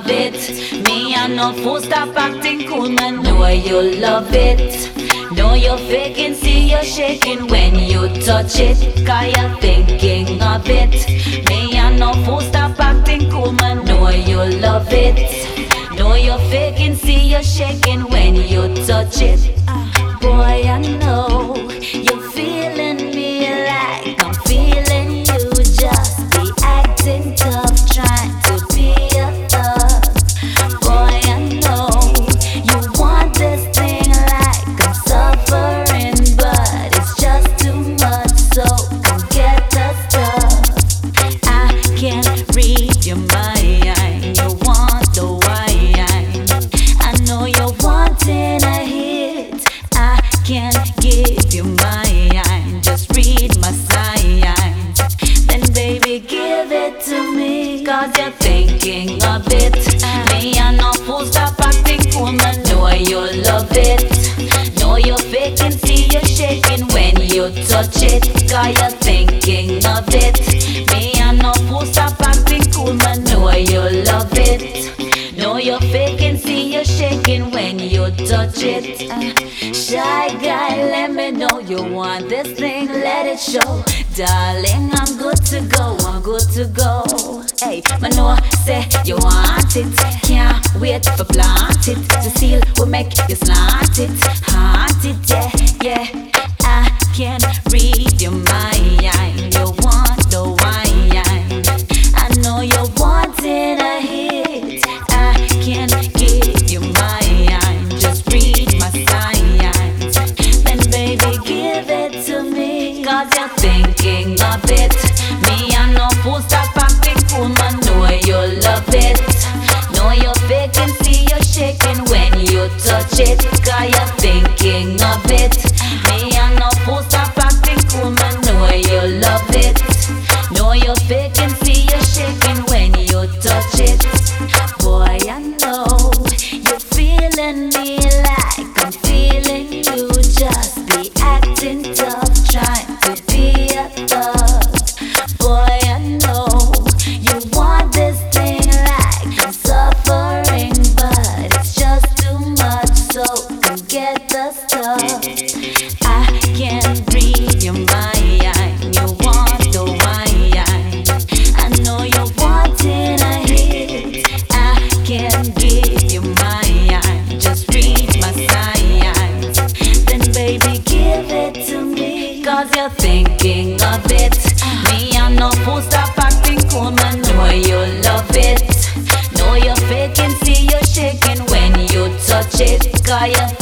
of it. Me and no fool stop acting cool, man, know you love it. Know you're faking, see you're shaking when you touch it, cause you're thinking of it. Me and no fool stop acting cool, man, know you love it. Know you're faking, see you're shaking when you touch it. Boy, I know you're feeling me like I'm feeling you. Just be acting tough, trying to be a thug. Boy, I know you want this thing like I'm suffering, but it's just too much, so come get the stuff. I can't read your mind, you want the wine. I know you're wanting a hit, I can't give you mine. Just read my signs, then baby give it to me, cause you're thinking of it. Me and no fool stop acting cool, man, know you love it. Know you're faking, see you're shaking when you touch it, cause you're thinking of it. Me and no fool stop acting cool, man, know you love it. Know you're faking, see you're shaking when you touch it. Shy guy, let me know you want this thing, let it show. Darling, I'm good to go, I'm good to go. Hey, I know, say you want it. Can't wait for plant it. Cecile will make you slant it. Haunt it, yeah, yeah. I can't read your mind. You want the wine. I know you're wanting a hit, I can't give you mine. Just read my signs, then baby give it to me, cause you're thinking of it. Me and no fool stop acting cool, man, know you love it. Know you're faking, see you're shaking when you touch it, cause you're thinking of it. Me and no fool stop acting cool, man, know you love it. Know you're faking, see you're shaking when you touch it. Boy, I know you're feeling me like I'm feeling you. Just be acting tough, trying to be a thug. Boy, I know you want this thing like I'm suffering, but it's just too much, so come get the stuff. I can't read your mind, you want the wine. I know you're wanting a hit, I can't give you mine. Just read my signs, then baby give it to me, cause you're thinking of it. Me and no fool stop acting cool, man, know you love it. Know you're faking, see you're shaking when you touch it, cause you're